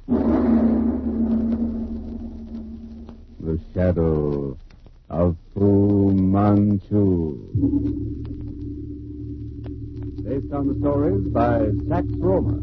The Shadow of Fu Manchu. Based on the stories by Sax Rohmer.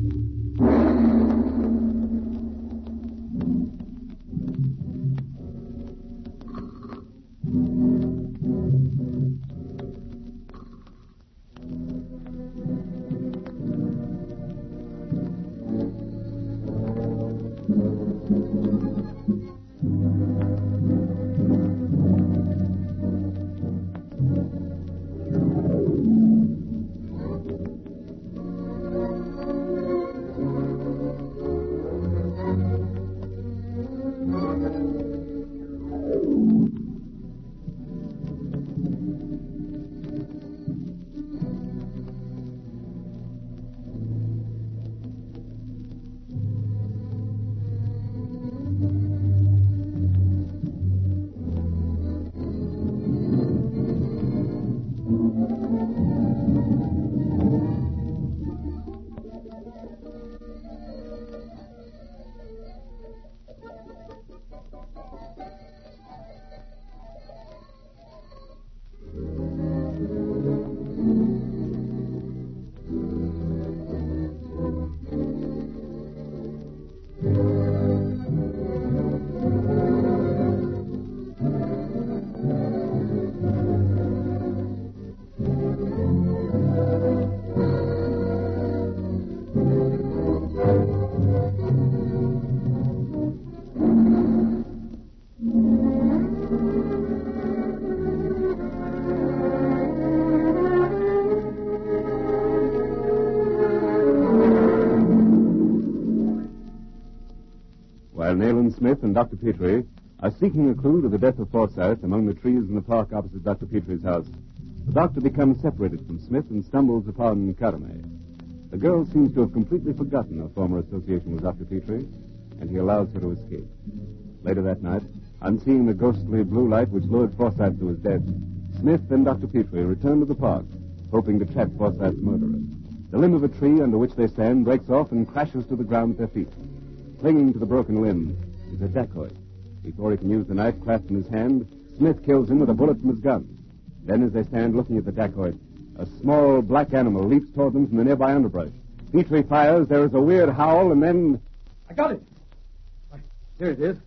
While Nayland Smith and Dr. Petrie are seeking a clue to the death of Forsyth among the trees in the park opposite Dr. Petrie's house, the doctor becomes separated from Smith and stumbles upon Karame. The girl seems to have completely forgotten her former association with Dr. Petrie, and he allows her to escape. Later that night, on seeing the ghostly blue light which lured Forsyth to his death, Smith and Dr. Petrie return to the park, hoping to trap Forsyth's murderer. The limb of a tree under which they stand breaks off and crashes to the ground at their feet. Clinging to the broken limb is a dacoit. Before he can use the knife clasped in his hand, Smith kills him with a bullet from his gun. Then, as they stand looking at the dacoit, a small black animal leaps toward them from the nearby underbrush. Petrie fires, there is a weird howl, and then... I got it! Why, there it is.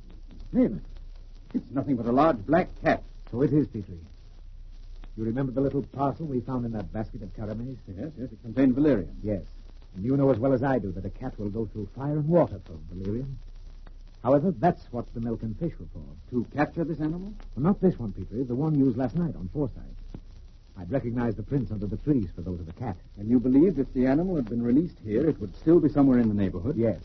Name it. It's nothing but a large black cat. So it is, Petrie. You remember the little parcel we found in that basket of Karame's? Yes, it contained valerian. Yes. And you know as well as I do that a cat will go through fire and water for valerian. However, that's what the milk and fish were for. To capture this animal? Well, not this one, Petrie. The one used last night on Forsyth. I'd recognize the prints under the trees for those of the cat. And you believed if the animal had been released here, it would still be somewhere in the neighborhood? Yes.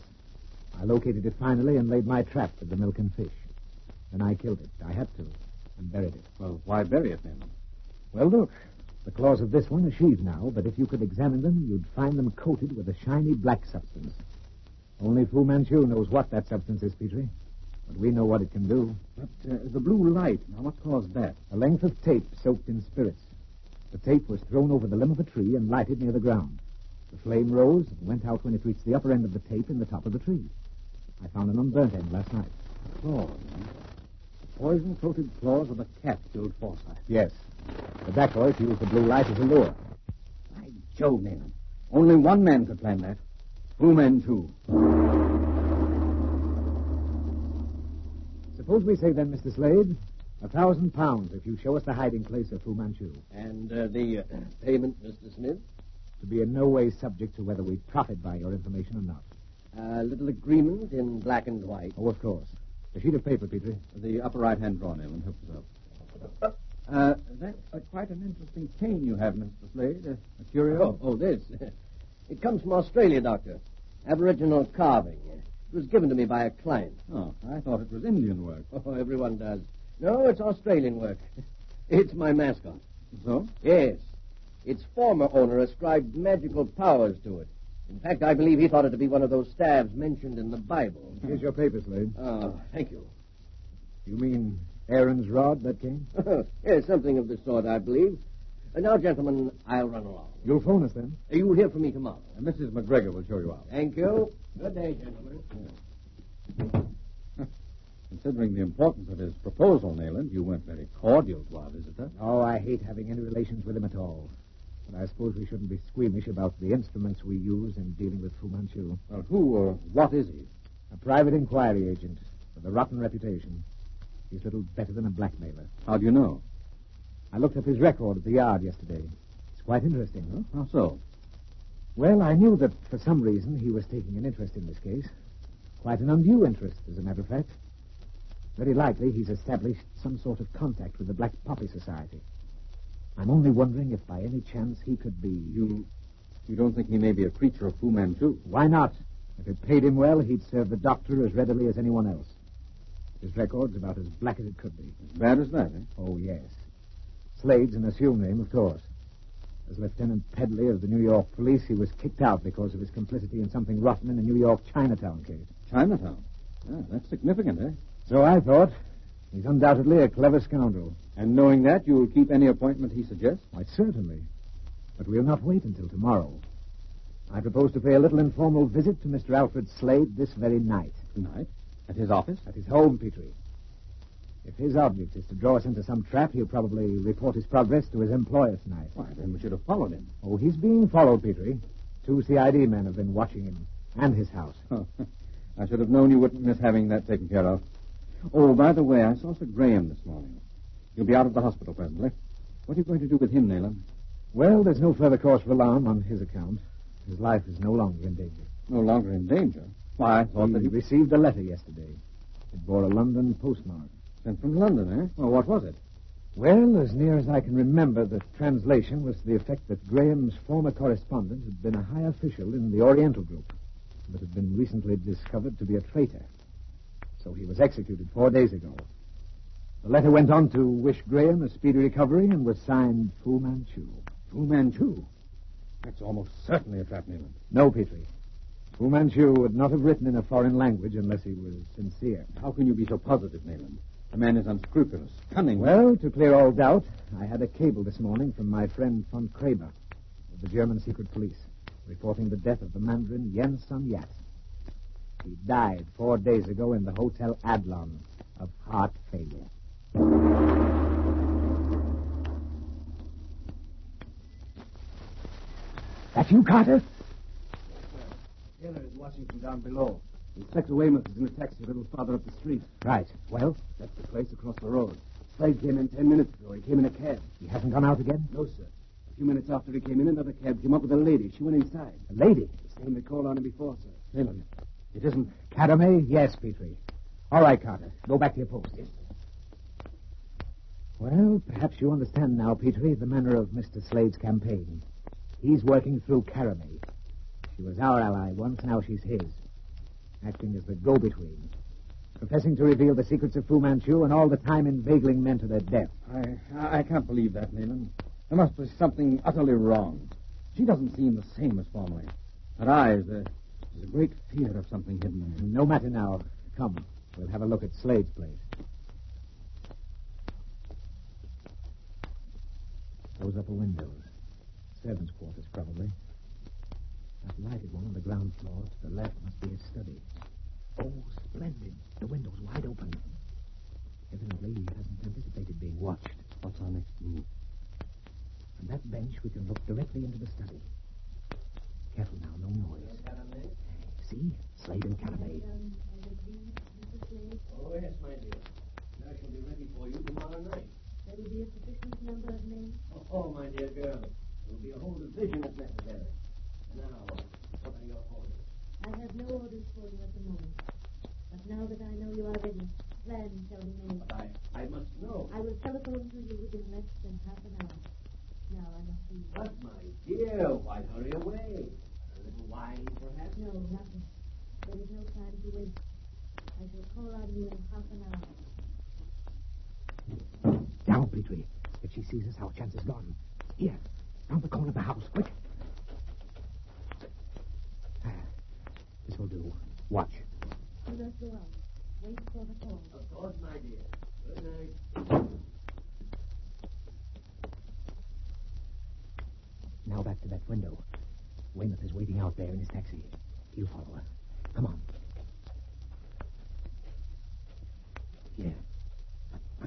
I located it finally and laid my trap for the milk and fish. Then I killed it. I had to. And buried it. Well, why bury it then? Well, look. The claws of this one are sheathed now, but if you could examine them, you'd find them coated with a shiny black substance. Only Fu Manchu knows what that substance is, Petrie. But we know what it can do. But the blue light, now what caused that? A length of tape soaked in spirits. The tape was thrown over the limb of a tree and lighted near the ground. The flame rose and went out when it reached the upper end of the tape in the top of the tree. I found an unburnt end last night. Claws, huh? The poison-coated claws of a cat killed Forsyth. Yes. The dacoit used the blue light as a lure. By Jove, Nayland. Only one man could plan that. Fu Manchu. Suppose we say then, Mr. Slade, £1,000 if you show us the hiding place of Fu Manchu. And the payment, Mr. Smith? To be in no way subject to whether we profit by your information or not. A little agreement in black and white. Oh, of course. A sheet of paper, Petrie. The upper right-hand drawer, Nayland. Help us out. That's quite an interesting cane you have, Mr. Slade. A curio? Oh, this. It comes from Australia, Doctor. Aboriginal carving. It was given to me by a client. Oh, I thought it was Indian work. Oh, everyone does. No, it's Australian work. It's my mascot. So? Yes. Its former owner ascribed magical powers to it. In fact, I believe he thought it to be one of those staves mentioned in the Bible. Here's your paper, Slade. Oh, thank you. You mean Aaron's rod, that cane? Yes, something of the sort, I believe. Now, gentlemen, I'll run along. You'll phone us then? You'll hear from me tomorrow. Mrs. McGregor will show you out. Thank you. Good day, gentlemen. Considering the importance of his proposal, Nayland, you weren't very cordial to our visitor. Oh, I hate having any relations with him at all. But I suppose we shouldn't be squeamish about the instruments we use in dealing with Fu Manchu. Well, who or what is he? A private inquiry agent with a rotten reputation. He's little better than a blackmailer. How do you know? I looked up his record at the yard yesterday. It's quite interesting. Huh? How so? Well, I knew that for some reason he was taking an interest in this case. Quite an undue interest, as a matter of fact. Very likely he's established some sort of contact with the Black Poppy Society. I'm only wondering if by any chance he could be... You don't think he may be a creature of Fu Manchu? Why not? If it paid him well, he'd serve the doctor as readily as anyone else. His record's about as black as it could be. As bad as that, eh? Oh, yes. Slade's an assumed name, of course. As Lieutenant Pedley of the New York police, he was kicked out because of his complicity in something rotten in the New York Chinatown case. Chinatown? Yeah, that's significant, eh? So I thought. He's undoubtedly a clever scoundrel. And knowing that, you'll keep any appointment he suggests? Why, certainly. But we'll not wait until tomorrow. I propose to pay a little informal visit to Mr. Alfred Slade this very night. Tonight? At his office? At his home, Petrie. If his object is to draw us into some trap, he'll probably report his progress to his employer tonight. Why, then we should have followed him. Oh, he's being followed, Petrie. 2 CID men have been watching him and his house. Oh, I should have known you wouldn't miss having that taken care of. Oh, by the way, I saw Sir Graham this morning. He'll be out of the hospital presently. What are you going to do with him, Nayland? Well, there's no further cause for alarm on his account. His life is no longer in danger. No longer in danger? Why, I thought that He he... received a letter yesterday. It bore a London postmark. Sent from London, eh? Well, what was it? Well, as near as I can remember, the translation was to the effect that Graham's former correspondent had been a high official in the Oriental Group, but had been recently discovered to be a traitor. So he was executed 4 days ago. The letter went on to wish Graham a speedy recovery and was signed Fu Manchu. Fu Manchu? That's almost certainly a trap, Nayland. No, Petrie. Fu Manchu would not have written in a foreign language unless he was sincere. How can you be so positive, Nayland? The man is unscrupulous, cunning. Well, to clear all doubt, I had a cable this morning from my friend von Kraber of the German secret police, reporting the death of the Mandarin Yen Sun Yat. He died 4 days ago in the Hotel Adlon of heart failure. That you, Carter? Taylor is watching from down below. Inspector Weymouth is in a taxi a little farther up the street. Right. Well, That's the place across the road. Slade came in 10 minutes ago. He came in a cab. he hasn't gone out again? No, sir. A few minutes after he came in, another cab came up with a lady. She went inside. A lady? The same that called on him before, sir. Nayland, it isn't Caramay? Yes, Petrie. All right, Carter. Go back to your post. Yes, Well, perhaps you understand now, Petrie, the manner of Mr. Slade's campaign. He's working through Caramay. She was our ally once, now she's his. Acting as the go-between. Professing to reveal the secrets of Fu Manchu and all the time inveigling men to their death. I can't believe that, Nayland. There must be something utterly wrong. She doesn't seem the same as formerly. Her eyes, there's a great fear of something hidden there. No matter now. Come, we'll have a look at Slade's place. Those upper windows. Servants' quarters, probably. That lighted one on the ground floor to the left must be his study. Oh, splendid. The window's wide open. Evidently, he hasn't anticipated being watched. What's our next move? From that bench, we can look directly into the study. Careful now, no noise. See? Slade and Caramay. Oh, yes, my dear. I shall be ready for you tomorrow night. There will be a sufficient number of men. Oh, my dear girl. There will be a whole division if necessary. Now, what are your orders? I have no orders for you at the moment. But now that I know you are ready, plans shall be made. But I must know. I will telephone to you within less than half an hour. Now I must leave. But, my dear, why hurry away? A little wine, perhaps? No, nothing. There is no time to wait. I shall call on you in half an hour. Down, Petrie. If she sees us, our chance is gone. Here, round the corner of the house, quick. This will do. Watch. Do not go out. Wait for the call. Of course, my dear. Good night. Now back to that window. Weymouth is waiting out there in his taxi. He'll follow her.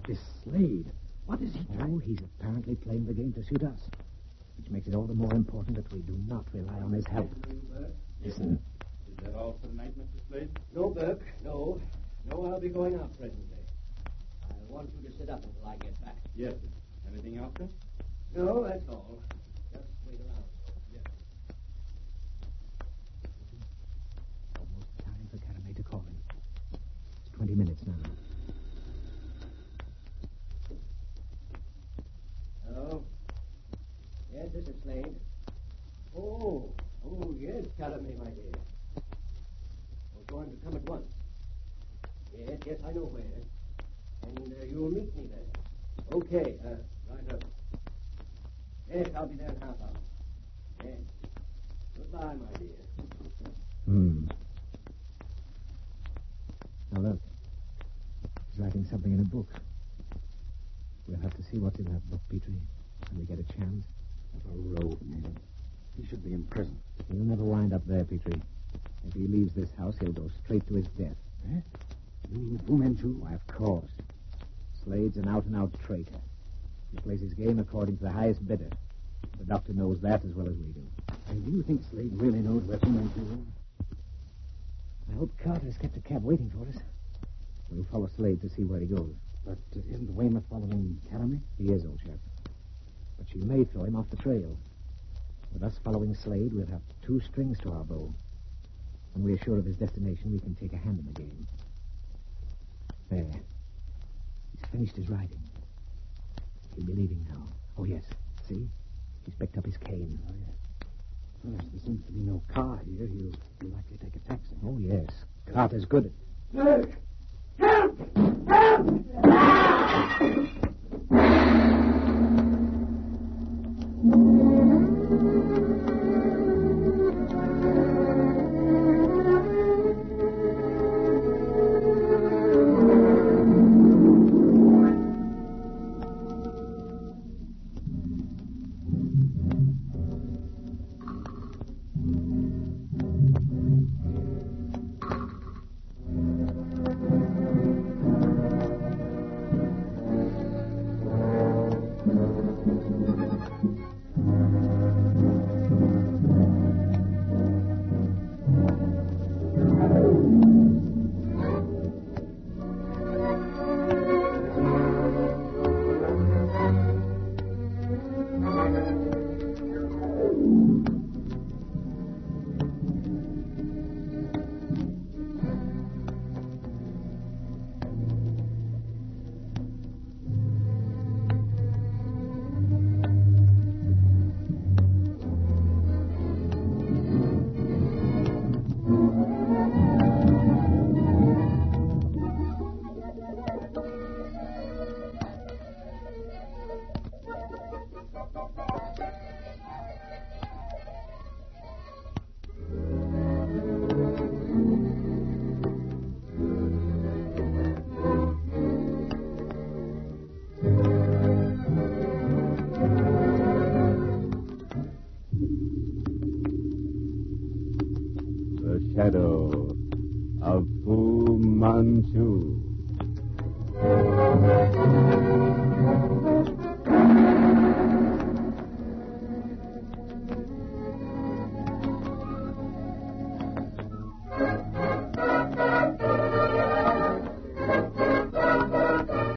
this Slade. What is he trying? Oh, he's apparently playing the game to suit us, which makes it all the more important that we do not rely on his help. Listen. Is that all for the night, Mr. Slade? No, Burke. No. No, I'll be going out presently. I want you to sit up until I get back. Yes, sir. Anything else, sir? No, that's all. Just wait around. Yes. Almost time for Caramay to call him. It's 20 minutes now. Hello? Yes, this is Slade. Oh, yes, Calamay, my dear. I was going to come at once. Yes, I know where. And you'll meet me there. Okay, right up. Yes, I'll be there in half hour. Yes. Goodbye, my dear. Now look. He's writing something in a book. We'll have to see what's in that book, Petrie, when we get a chance. What a rogue, man. He should be in prison. He'll never wind up there, Petrie. If he leaves this house, he'll go straight to his death. Eh? You mean Fu Manchu? Why, of course. Slade's an out-and-out traitor. He plays his game according to the highest bidder. The doctor knows that as well as we do. And do you think Slade really knows where Fu Manchu is? I hope Carter's kept a cab waiting for us. We'll follow Slade to see where he goes. But isn't Weymouth following Caramay? He is, old chap. But she may throw him off the trail. With us following Slade, we'll have two strings to our bow. When we're sure of his destination, we can take a hand in the game. There. He's finished his riding. He'll be leaving now. Oh, yes. See? He's picked up his cane. Oh, yes. Well, if there seems to be no car here, he'll likely take a taxi. Oh, yes. Carter's good at... Burke! Help! Help! Shadow of Fu Manchu.